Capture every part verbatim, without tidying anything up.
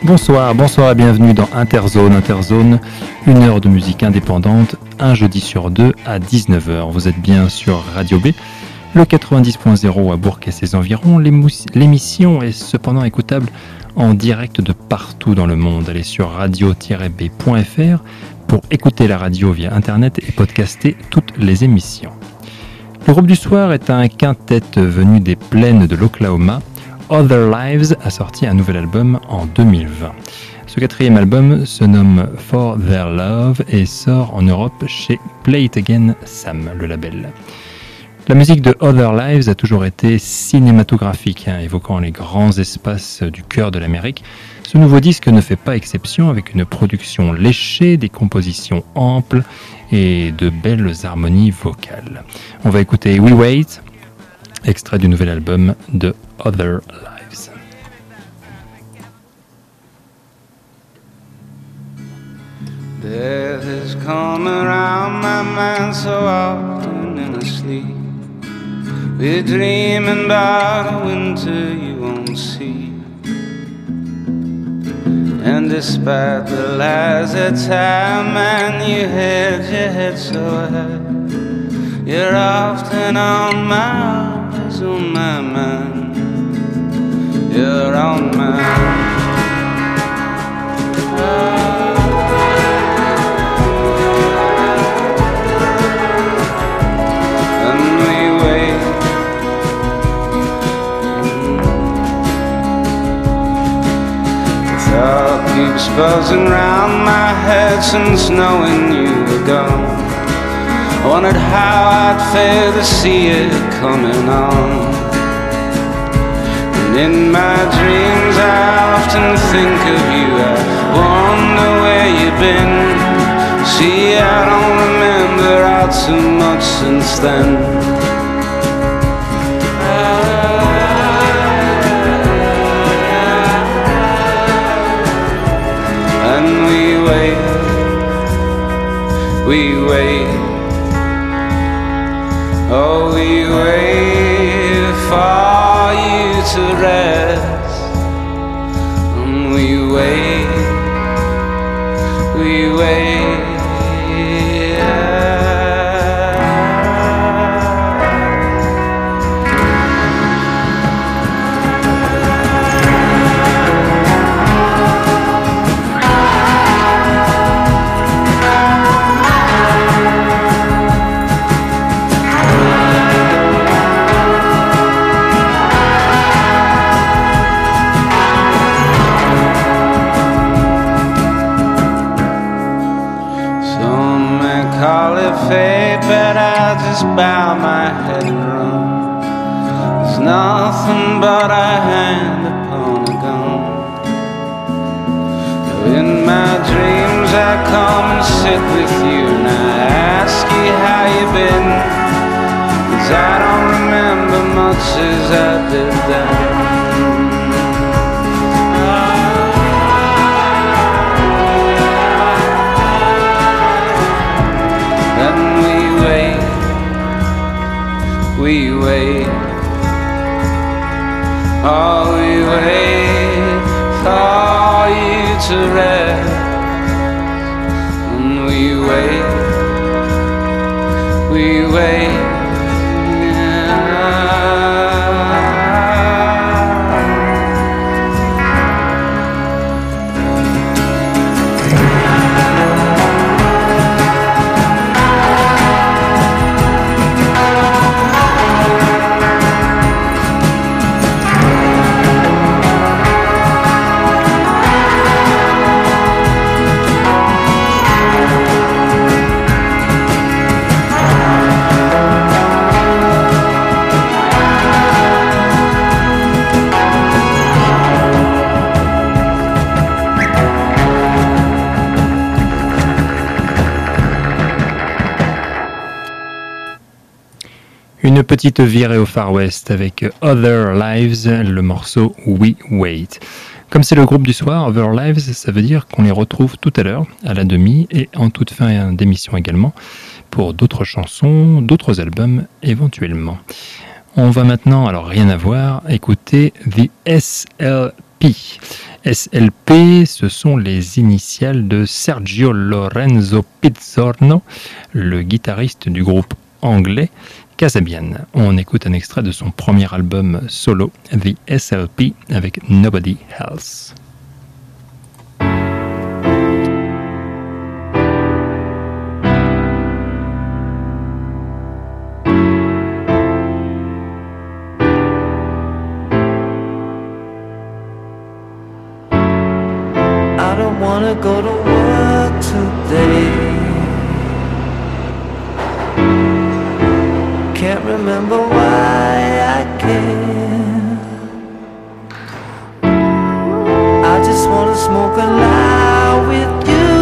Bonsoir, bonsoir et bienvenue dans Interzone. Interzone, une heure de musique indépendante, un jeudi sur deux à dix-neuf heures. Vous êtes bien sur Radio B, le quatre-vingt-dix point zéro à Bourg et ses environs. L'émission est cependant écoutable en direct de partout dans le monde. Allez sur radio tiret b point f r pour écouter la radio via Internet et podcaster toutes les émissions. Le groupe du soir est un quintet venu des plaines de l'Oklahoma. Other Lives a sorti un nouvel album en deux mille vingt. Ce quatrième album se nomme For Their Love et sort en Europe chez Play It Again Sam, le label. La musique de Other Lives a toujours été cinématographique, hein, évoquant les grands espaces du cœur de l'Amérique. Ce nouveau disque ne fait pas exception, avec une production léchée, des compositions amples et de belles harmonies vocales. On va écouter We Wait, extrait du nouvel album de Other Lives. Death has come around my mind so often in a sleep. We're dreaming about a winter you won't see. And despite the lies that time and you held your head so high, you're often on my eyes, on my mind. You're on my mind. Keeps buzzing round my head since knowing you were gone. I wondered how I'd fare to see it coming on. And in my dreams I often think of you. I wonder where you've been. See, I don't remember all too much since then. We wait, oh we wait for you to rest. And we wait, we wait. But I just bow my head and run. There's nothing but a hand upon a gun. In my dreams I come and sit with you and I ask you how you've been. 'Cause I don't remember much as I did then. We wait, oh we wait for you to rest. And we wait, we wait. Une petite virée au Far West avec Other Lives, le morceau We Wait. Comme c'est le groupe du soir, Other Lives, ça veut dire qu'on les retrouve tout à l'heure, à la demi, et en toute fin d'émission également, pour d'autres chansons, d'autres albums éventuellement. On va maintenant, alors rien à voir, écouter The S L P. S L P, ce sont les initiales de Sergio Lorenzo Pizzorno, le guitariste du groupe anglais Kasabian. On écoute un extrait de son premier album solo, The S L P, avec Nobody Else. Wanna go to work today. Can't remember why I came. I just wanna smoke a lie with you.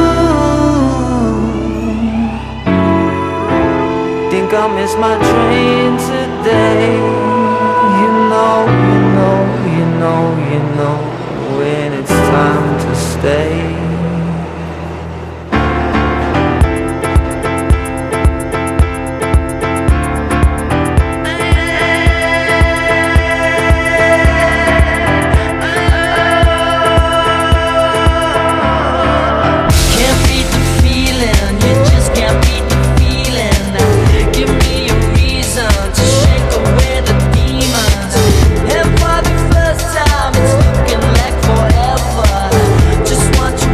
Think I'll miss my train today. You know, you know, you know, you know when it's time to stay. Want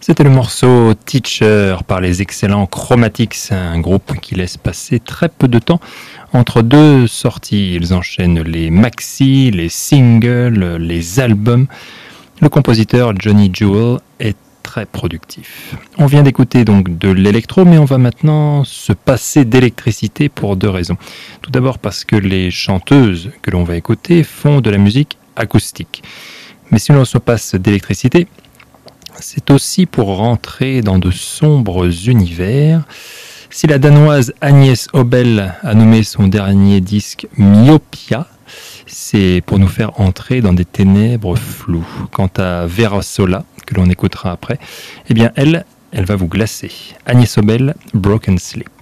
C'était le morceau Teacher par les excellents Chromatics, un groupe qui laisse passer très peu de temps entre deux sorties. Ils enchaînent les maxi, les singles, les albums. Le compositeur Johnny Jewel est très productif. On vient d'écouter donc de l'électro, mais on va maintenant se passer d'électricité pour deux raisons. Tout d'abord parce que les chanteuses que l'on va écouter font de la musique acoustique. Mais si l'on se passe d'électricité, c'est aussi pour rentrer dans de sombres univers. Si la danoise Agnès Obel a nommé son dernier disque Myopia, c'est pour nous faire entrer dans des ténèbres floues. Quant à Vera Sola, que l'on écoutera après, eh bien elle, elle va vous glacer. Agnès Obel, Broken Sleep.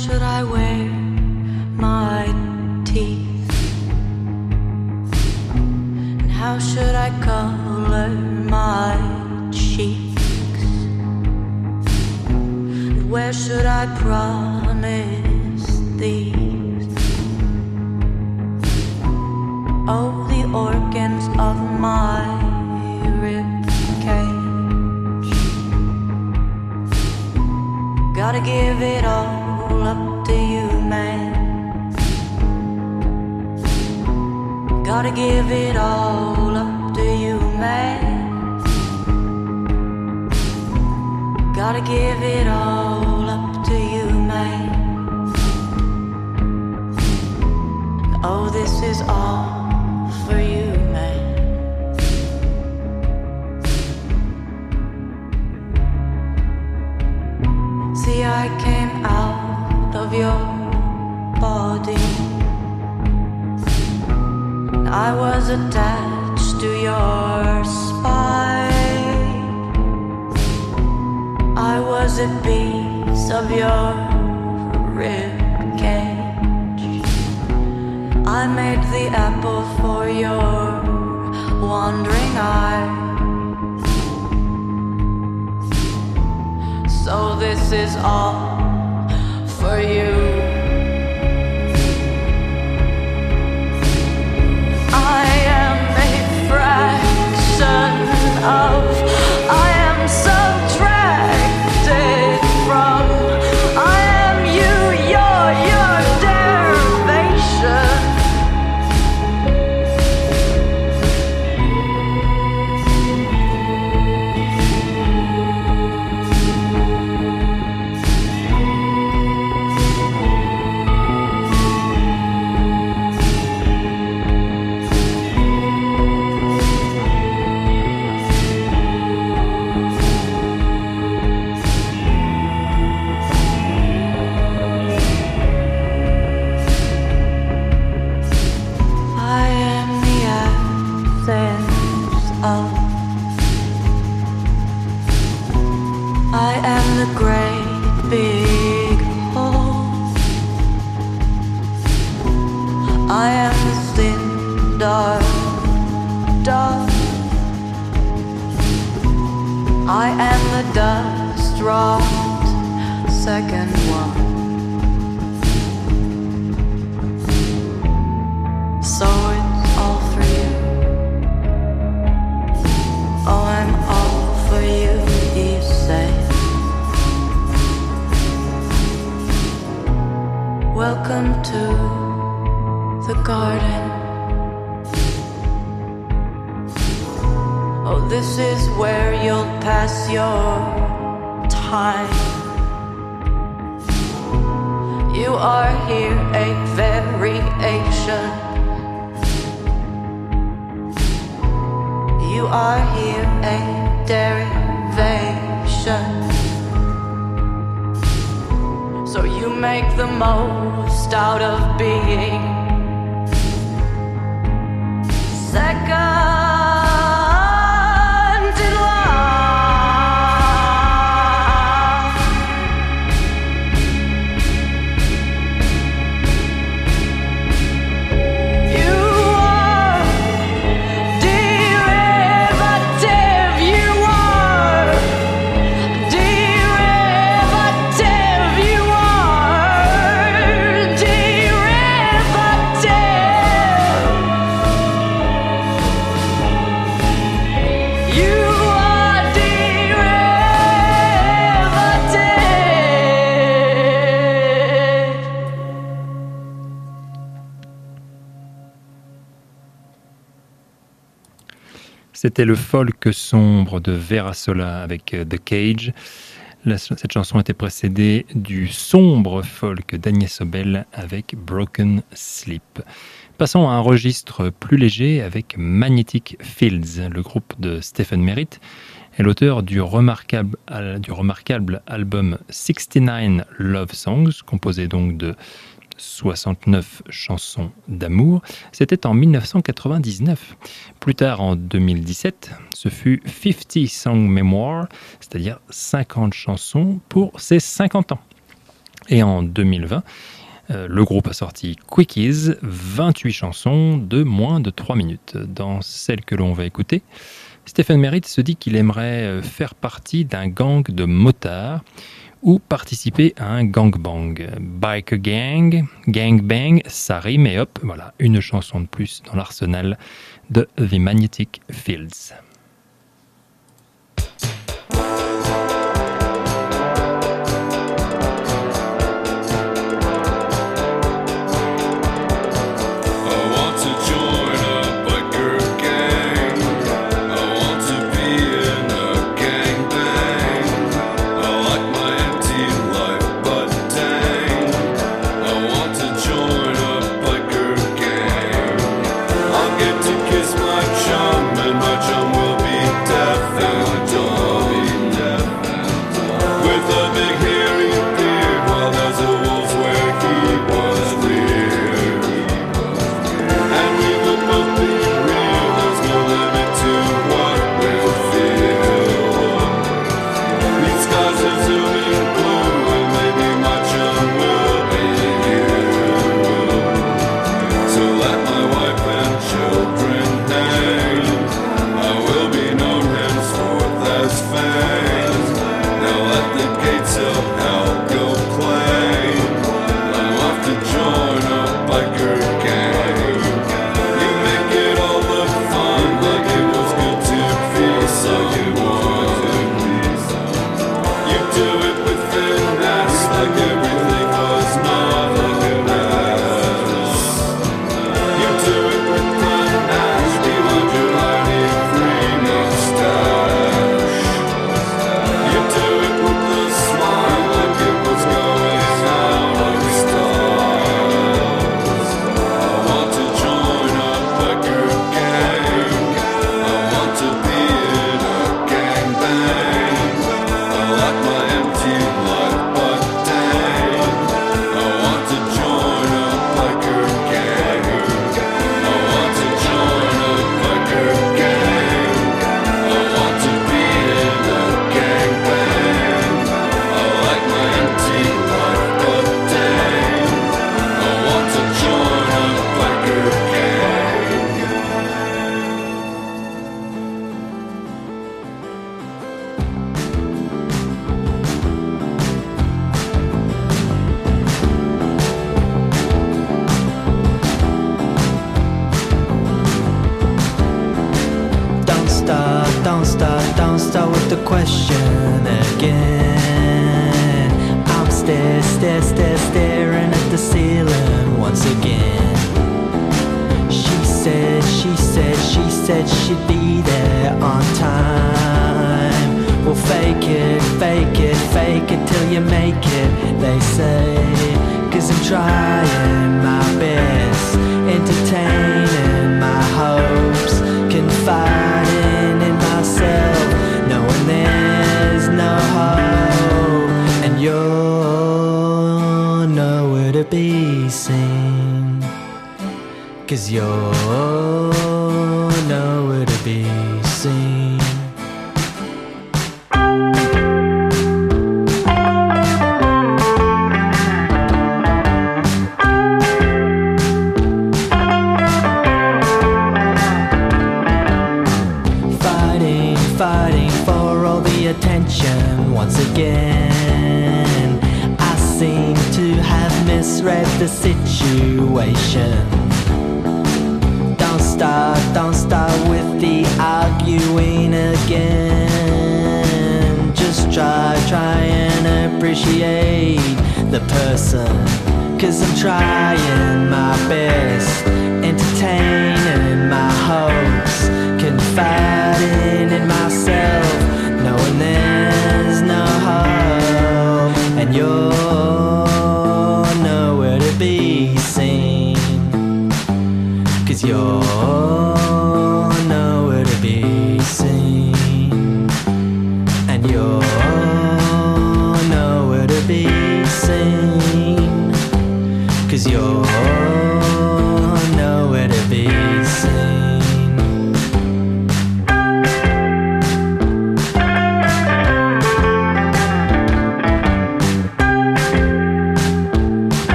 should I wear my teeth? And how should I color my cheeks? And where should I promise these? Oh, the organs of my ribcage. Gotta give it all up to you, man. Gotta give it all up to you, man. Gotta give it all up to you, man. Oh, this is all for you, man. See, I came out of your body. I was attached to your spine. I was a piece of your rib cage. I made the apple for your wandering eye. So this is all for you. I am a fraction of, I am subtracted from, I am you, you're your derivation. I am the great big hole. I am the thin dark dog. I am the dust wrought second one. So it's all for you. Oh, I'm all for you, he said. Welcome to the garden. Oh, this is where you'll pass your time. You are here a variation. You are here a derivation. So you make the most out of being second in line. You are derivative. You are derivative. You are derivative. You are derivative. C'était le folk sombre de Vera Sola avec The Cage. La- cette chanson était précédée du sombre folk d'Agnès Obel avec Broken Sleep. Passons à un registre plus léger avec Magnetic Fields. Le groupe de Stephen Merritt est l'auteur du remarquable, du remarquable album soixante-neuf Love Songs, composé donc de soixante-neuf chansons d'amour. C'était en dix-neuf cent quatre-vingt-dix-neuf. Plus tard, en deux mille dix-sept, ce fut cinquante Song Memoir, c'est-à-dire cinquante chansons pour ses cinquante ans. Et en deux mille vingt, euh, le groupe a sorti Quickies, vingt-huit chansons de moins de trois minutes. Dans celle que l'on va écouter, Stephen Merritt se dit qu'il aimerait faire partie d'un gang de motards ou participer à un gangbang. Biker gang, gangbang, ça rime et hop, voilà, une chanson de plus dans l'arsenal de The Magnetic Fields.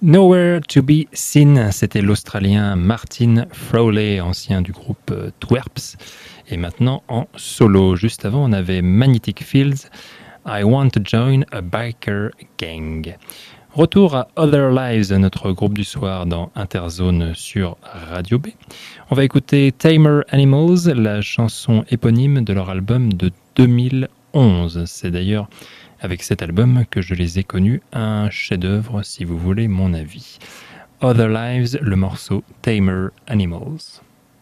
Nowhere to be seen, c'était l'Australien Martin Frawley, ancien du groupe Twerps, et maintenant en solo. Juste avant, on avait Magnetic Fields, I Want to Join a Biker Gang. Retour à Other Lives, notre groupe du soir dans Interzone sur Radio B. On va écouter Tamer Animals, la chanson éponyme de leur album de deux mille onze. C'est d'ailleurs avec cet album que je les ai connus, un chef-d'œuvre si vous voulez mon avis. Other Lives, le morceau Tamer Animals.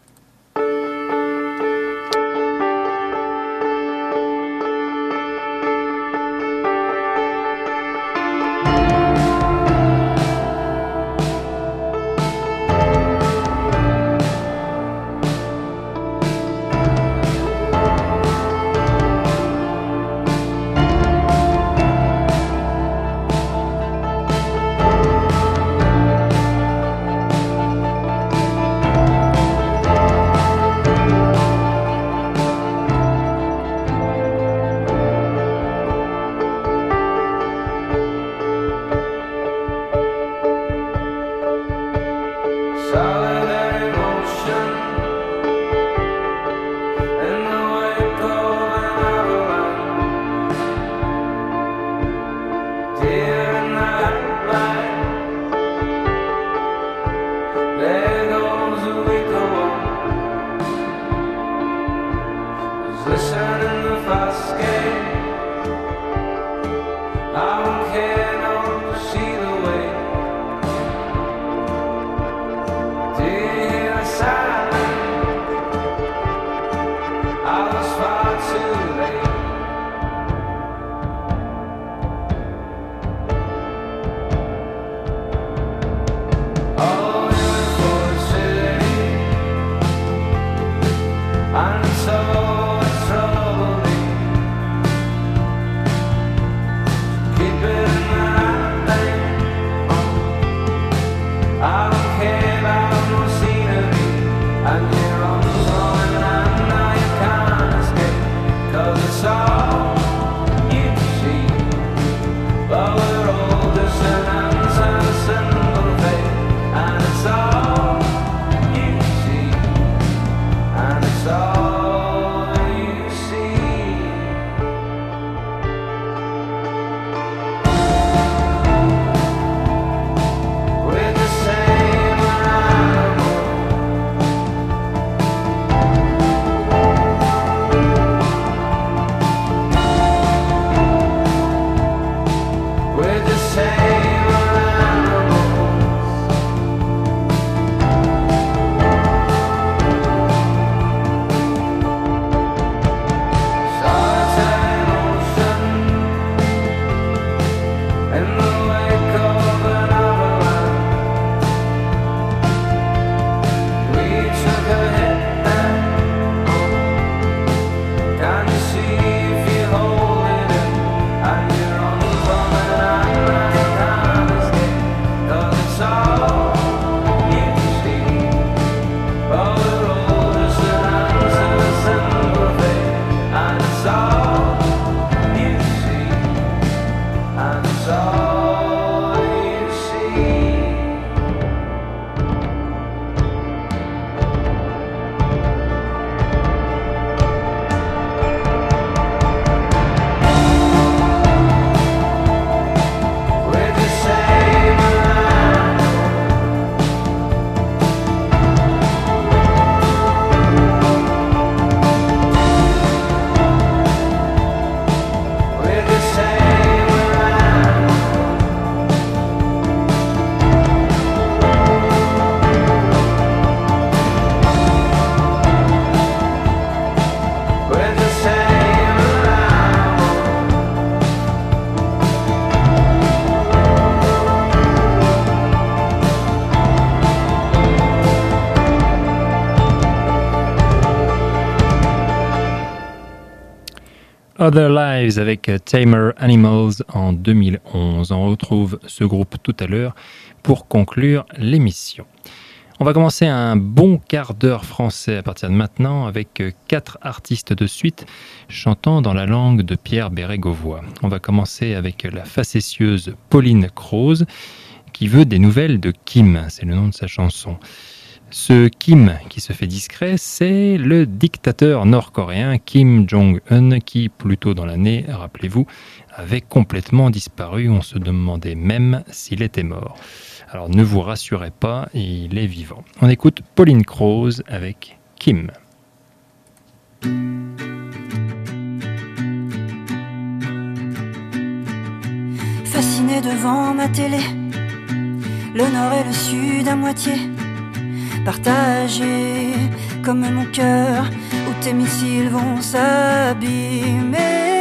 Other Lives avec Tamer Animals en deux mille onze. On retrouve ce groupe tout à l'heure pour conclure l'émission. On va commencer un bon quart d'heure français à partir de maintenant avec quatre artistes de suite chantant dans la langue de Pierre Bérégovoy. On va commencer avec la facétieuse Pauline Croze qui veut des nouvelles de Kim, c'est le nom de sa chanson. Ce Kim qui se fait discret, c'est le dictateur nord-coréen Kim Jong-un qui, plus tôt dans l'année, rappelez-vous, avait complètement disparu. On se demandait même s'il était mort. Alors ne vous rassurez pas, il est vivant. On écoute Pauline Croze avec Kim. Fasciné devant ma télé, le nord et le sud à moitié partagés, comme mon cœur où tes missiles vont s'abîmer.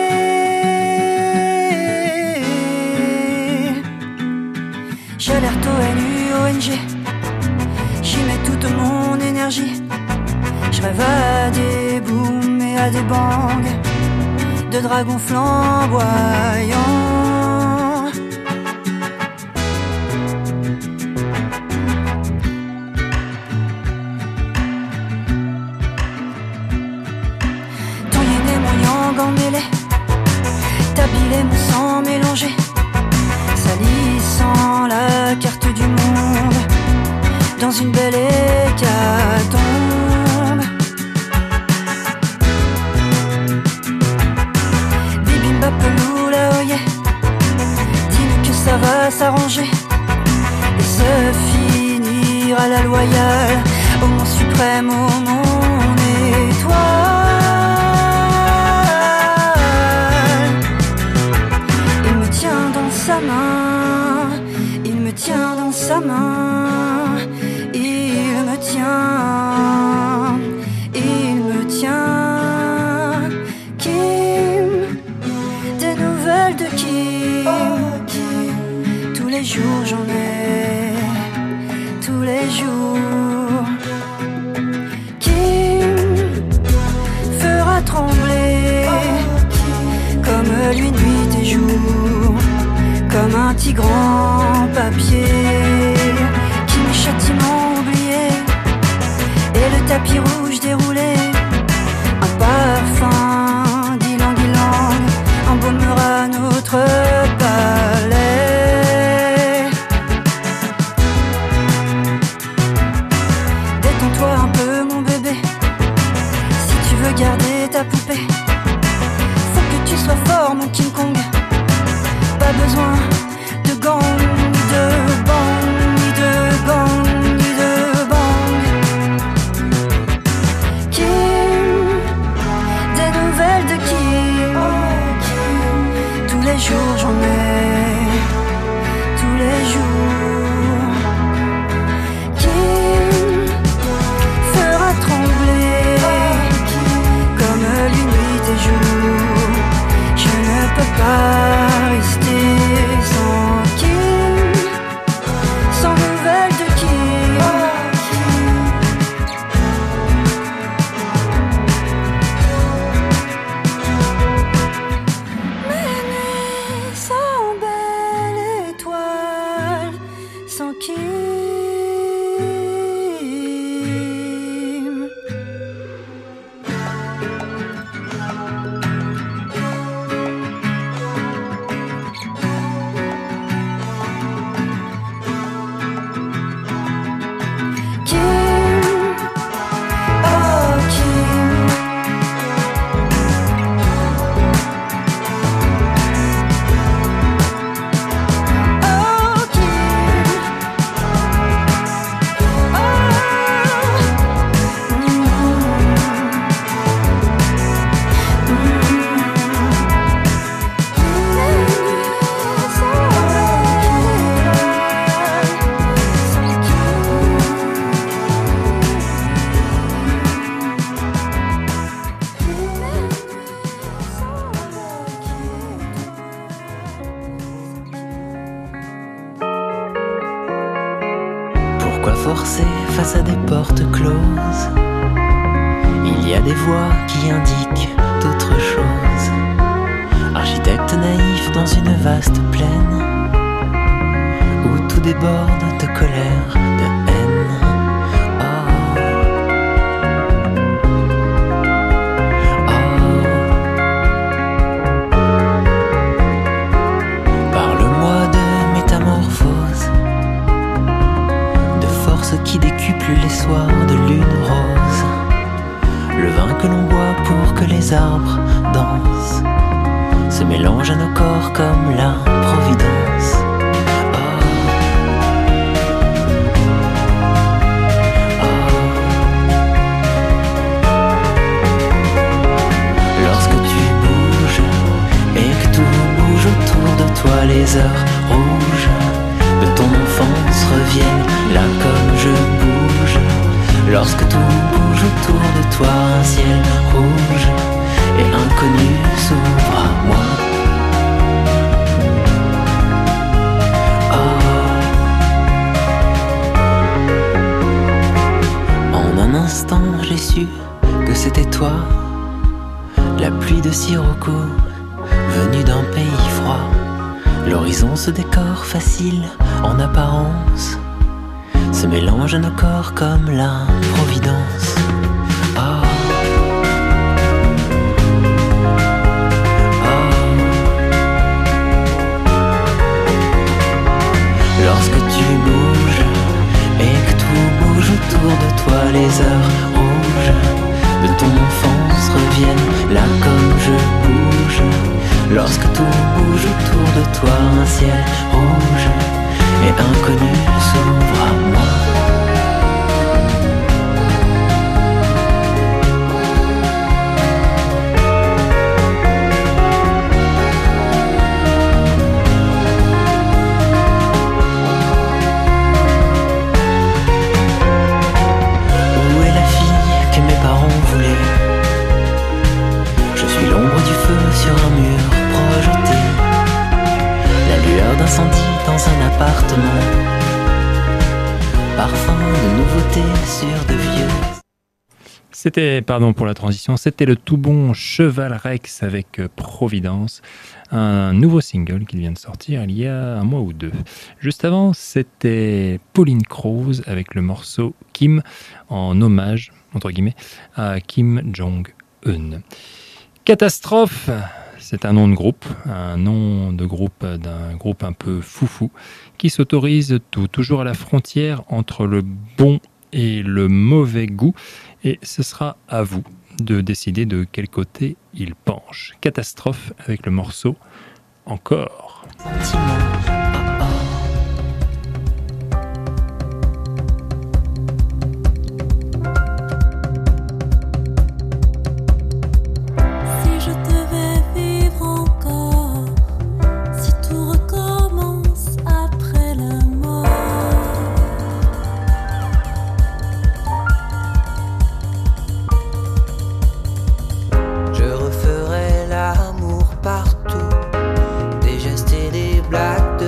J'alerte O N U, O N G, j'y mets toute mon énergie. Je rêve à des booms et à des bangs, de dragons flamboyants. Tabilé, mon sang mélangé, salissant la carte du monde dans une belle hécatombe. Bibimba peloula oye, dis-nous que ça va s'arranger et se finir à la loyale, au mont suprême, au mon étoile. Sa main, il me tient dans sa main, il me tient, il me tient. Kim, des nouvelles de Kim, tous les jours j'en ai, tous les jours. Kim fera trembler comme lui nuit et jour, comme un tigre en papier qui mes châtiments oubliés et le tapis rouge déroulé. Un parfum d'ylang-ylang embaumera notre palais. Détends-toi un peu mon bébé, si tu veux garder ta poupée. Faut que tu sois fort mon King Kong. Pas besoin de gang, ni de bang, ni de gang, ni de bang. Kim, des nouvelles de Kim, tous les jours j'en ai, tous les jours. Kim fera trembler comme lui nuit et jour. Je ne peux pas rester sans Kim, sans nouvelles de Kim. Mes nuits sont belles étoiles, sans Kim. Forcé face à des portes closes, il y a des voix qui indiquent d'autres choses. Architecte naïf dans une vaste plaine où tout déborde de colère, de haine. Oh. Oh. Parle-moi de métamorphose, soir de lune rose, le vin que l'on boit pour que les arbres dansent se mélange à nos corps comme la providence. Oh. Oh. Lorsque tu bouges et que tout bouge autour de toi, les heures rouges de ton enfance reviennent là comme je bouge. Lorsque tout bouge autour de toi, un ciel rouge et inconnu s'ouvre à moi. Oh. En un instant, j'ai su que c'était toi, la pluie de sirocco venue d'un pays froid. L'horizon se décore facile en apparence, se mélange à nos corps comme la providence. Oh. Oh. Lorsque tu bouges et que tout bouge autour de toi, les heures rouges de ton enfance reviennent là comme je bouge. Lorsque tout bouge autour de toi, un ciel rouge et inconnu s'ouvre à moi. Où est la fille que mes parents voulaient? Je suis l'ombre du feu sur un mur projeté, la lueur d'incendie dans un appartement, parfum de nouveauté sur de vieux. C'était, pardon pour la transition, c'était le tout bon Cheval Rex avec Providence, un nouveau single qui vient de sortir il y a un mois ou deux. Juste avant, c'était Pauline Croze avec le morceau Kim, en hommage, entre guillemets, à Kim Jong-un. Catastrophe, c'est un nom de groupe, un nom de groupe d'un groupe un peu foufou qui s'autorise tout, toujours à la frontière entre le bon et le mauvais goût, et ce sera à vous de décider de quel côté il penche. Catastrophe avec le morceau Encore. Sentiment. Partout, des gestes et des blagues de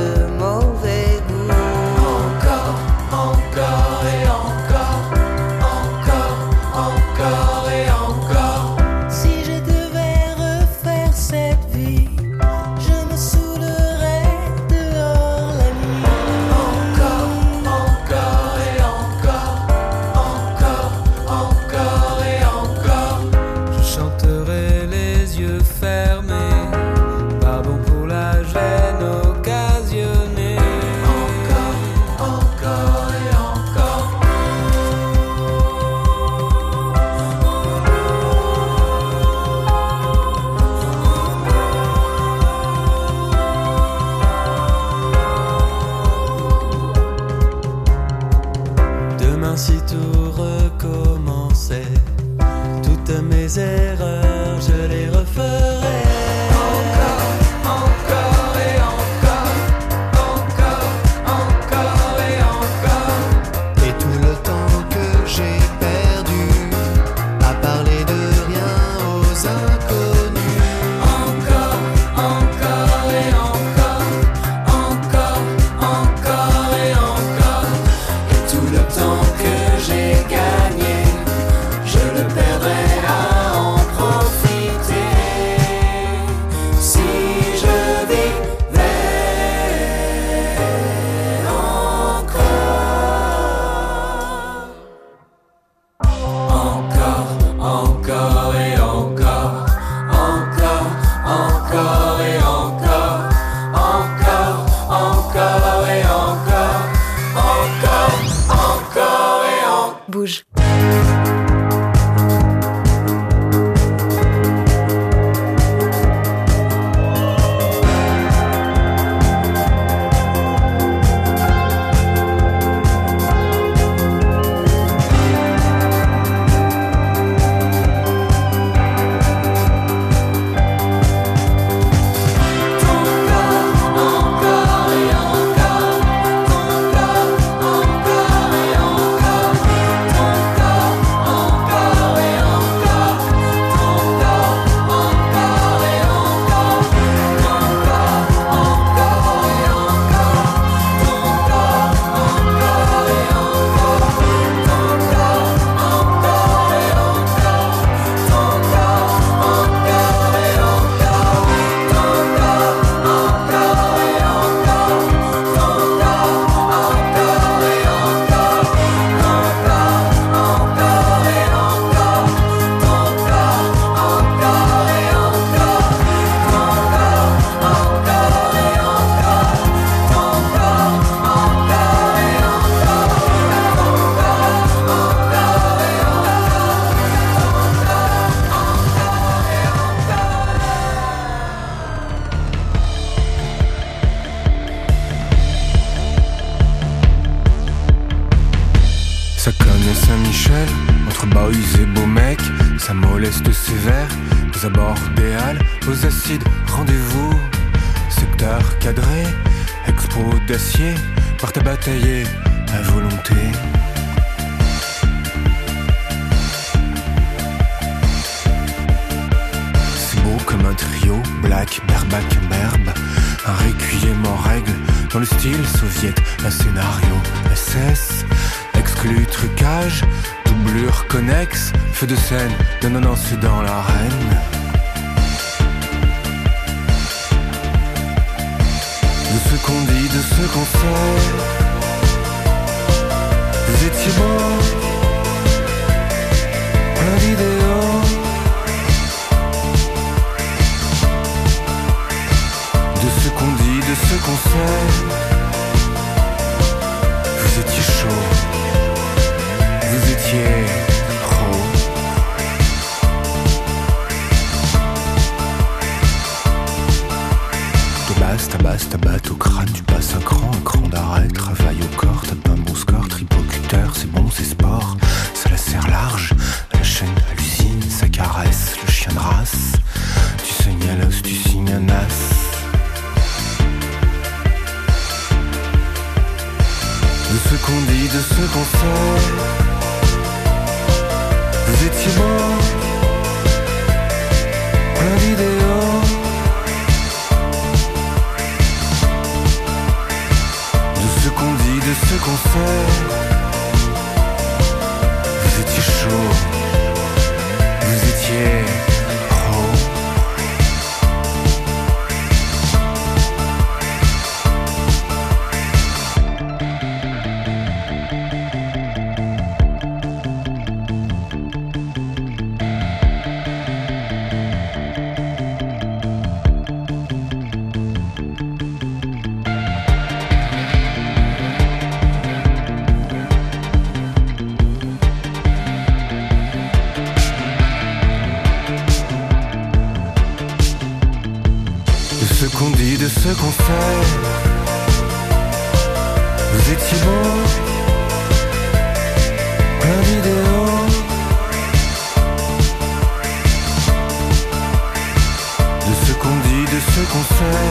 Saint-Michel, entre boys et beaux mecs, ça moleste sévère, aux abords des halles, aux acides, rendez-vous, secteur cadré, expo d'acier, porte à batailler, à volonté. C'est beau comme un trio, black, berbac, berbe, un requiem en règle, dans le style soviet, un scénario S S, exclu trucage, doublure connexe, feu de scène, non non non c'est dans l'arène. De ce qu'on dit, de ce qu'on sait, vous étiez beau, plein d'idéaux. De ce qu'on dit, de ce qu'on sait, vous étiez chaud. Vous étiez trop. De base, tabasse, tabatte au crâne, tu passes un cran, un cran d'arrêt, travail au corps, t'as un bon score, tripocuteur, c'est bon, c'est sport, ça la serre large, la chaîne hallucine, ça caresse, le chien de race, tu saignes à l'os, tu signes un as. De ce qu'on dit, de ce qu'on sait, vous étiez beau, plein d'idéaux. De ce qu'on dit, de ce qu'on sait, vous étiez chaud, vous étiez pro. De ce qu'on sait, vous étiez beau, plein d'idéaux. De ce qu'on dit, de ce qu'on sait,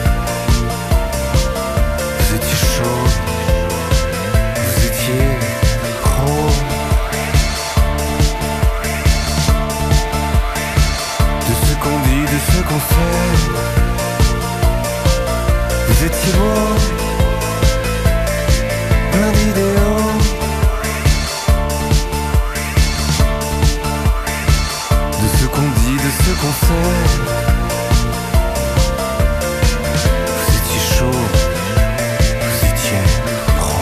vous étiez chaud, vous étiez pro. De ce qu'on dit, de ce qu'on sait, vous étiez beau, plein d'idéaux. De ce qu'on dit, de ce qu'on sait, vous étiez chaud, vous étiez pro.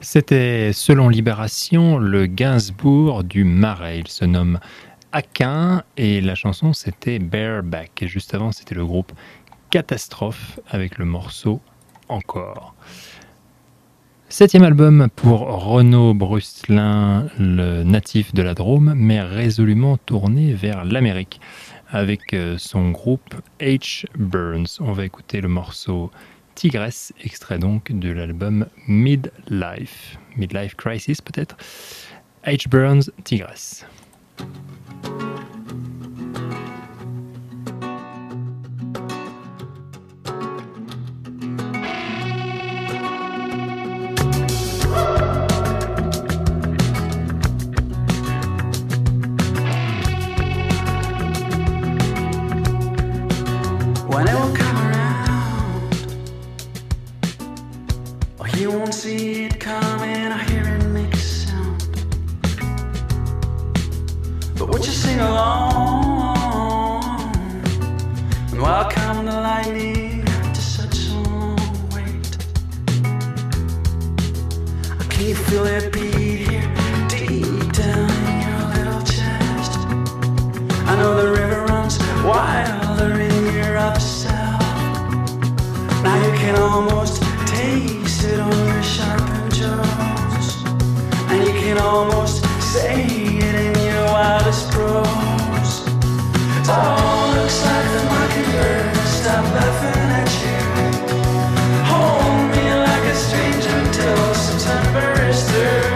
C'était, selon Libération, le Gainsbourg du Marais. Il se nomme Aquin et la chanson c'était Bareback. Et juste avant, c'était le groupe Catastrophe avec le morceau Encore. Septième album pour Renaud Brusselin, le natif de la Drôme, mais résolument tourné vers l'Amérique avec son groupe H. Burns. On va écouter le morceau Tigresse, extrait donc de l'album Midlife. Midlife Crisis peut-être. H. Burns, Tigresse. When it will come around, oh, you won't see it coming, I hear it make a sound. But would you sing along? And welcome the lightning after such a long wait. Can you feel it beat here, deep down in your little chest? I know the river runs wilder in your other self. Now you can almost taste it on your sharpened jaws, and you can almost say it in your wildest prose. Oh, looks like the mockingbird stopped laughing at you. Hold me like a stranger till September is through.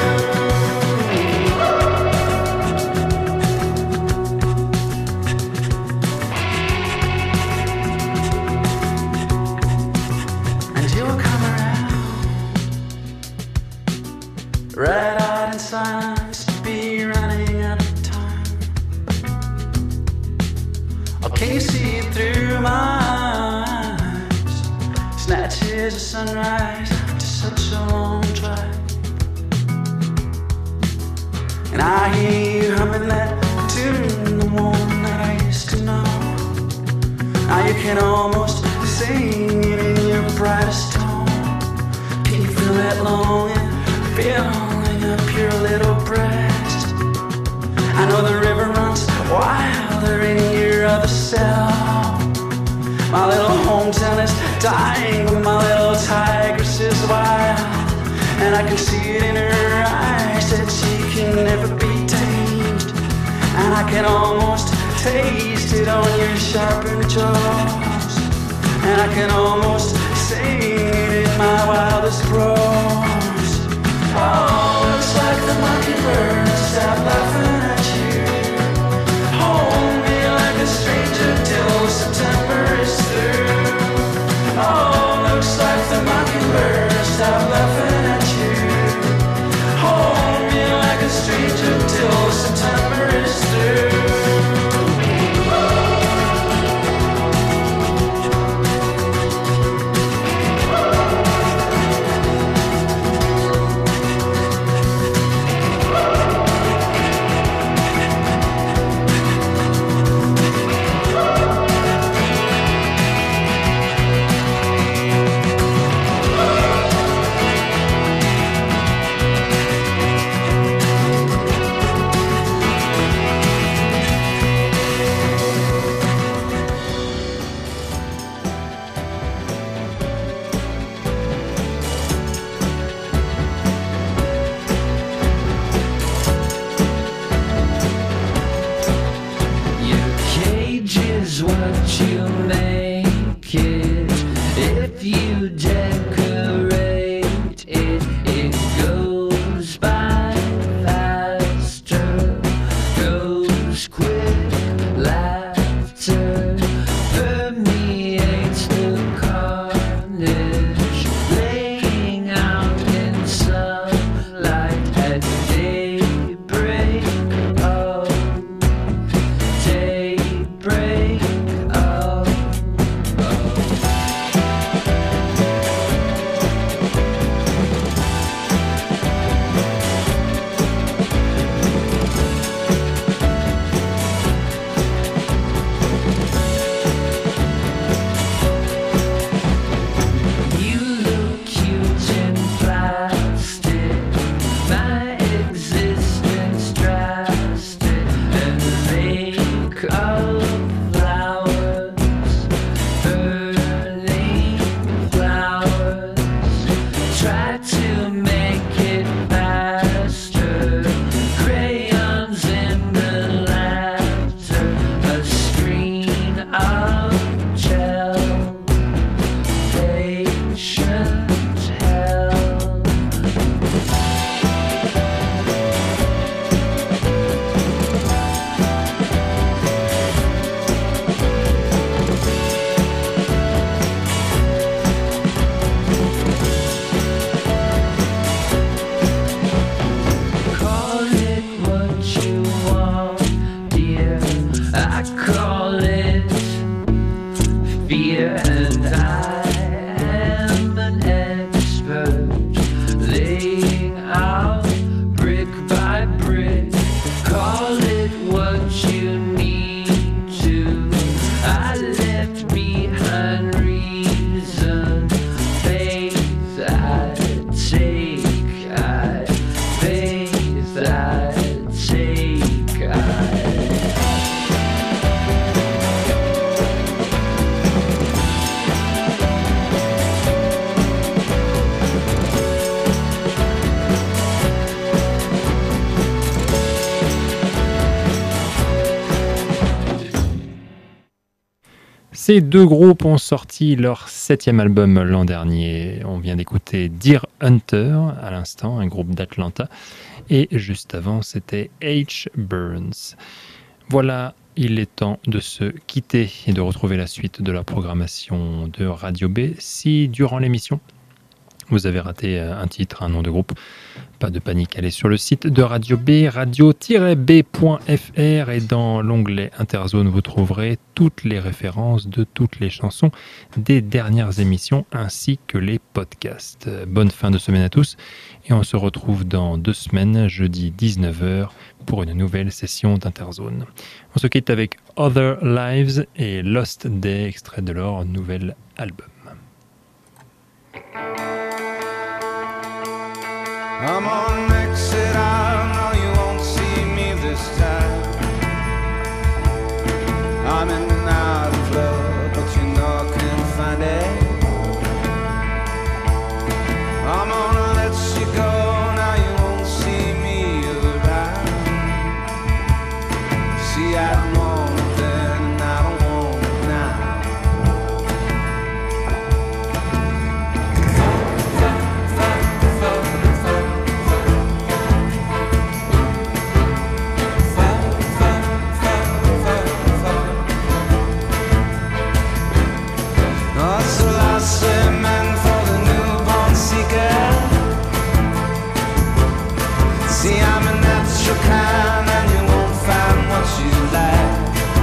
Red hot and silence to be running out of time. Oh, can you see it through my eyes? Snatches of sunrise after such a long drive. And I hear you humming that tune, the one that I used to know. Now you can almost sing it in your brightest tone. Can you feel that longing? Filling up your little breast. I know the river runs wilder in your other self. My little hometown is dying, but my little tigress is wild. And I can see it in her eyes that she can never be tamed. And I can almost taste it on your sharpened jaws. And I can almost sing it in my wildest prose. Oh, looks like the mockingbird stopped laughing at you. Hold me like a stranger till September is through. Oh, looks like the mockingbird stopped laughing at you. Hold me like a stranger till September is through. Daybreak of and I am an expert, laying out brick by brick. Call it what you need to. I left behind reason, faith I take, I faith I take, I. Ces deux groupes ont sorti leur septième album l'an dernier. On vient d'écouter Deer Hunter à l'instant, un groupe d'Atlanta. Et juste avant, c'était H. Burns. Voilà, il est temps de se quitter et de retrouver la suite de la programmation de Radio B. Si durant l'émission, vous avez raté un titre, un nom de groupe, pas de panique, allez sur le site de Radio B, radio tiret b point f r, et dans l'onglet Interzone, vous trouverez toutes les références de toutes les chansons des dernières émissions ainsi que les podcasts. Bonne fin de semaine à tous et on se retrouve dans deux semaines, jeudi dix-neuf heures, pour une nouvelle session d'Interzone. On se quitte avec Other Lives et Lost Day, extrait de leur nouvel album. I'm on exit, I know you won't see me this time. I'm in and out of love, but you know I can't find it. I'm gonna let you go, now you won't see me around. See, I don't want it then, and I don't want it now. Man for the newborn seeker. See, I'm a natural kind and you won't find what you like.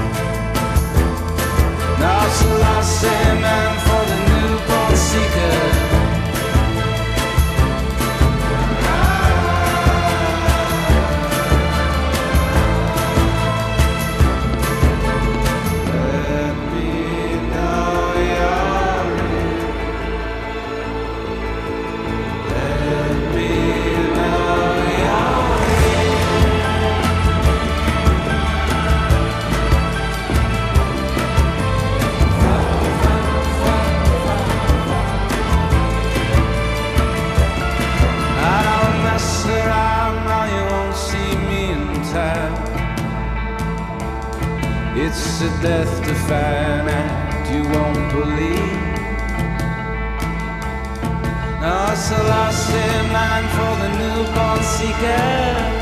Now it's a lost man for the newborn seeker. It's a death-defying act you won't believe. Now it's a lost man for the newborn seeker.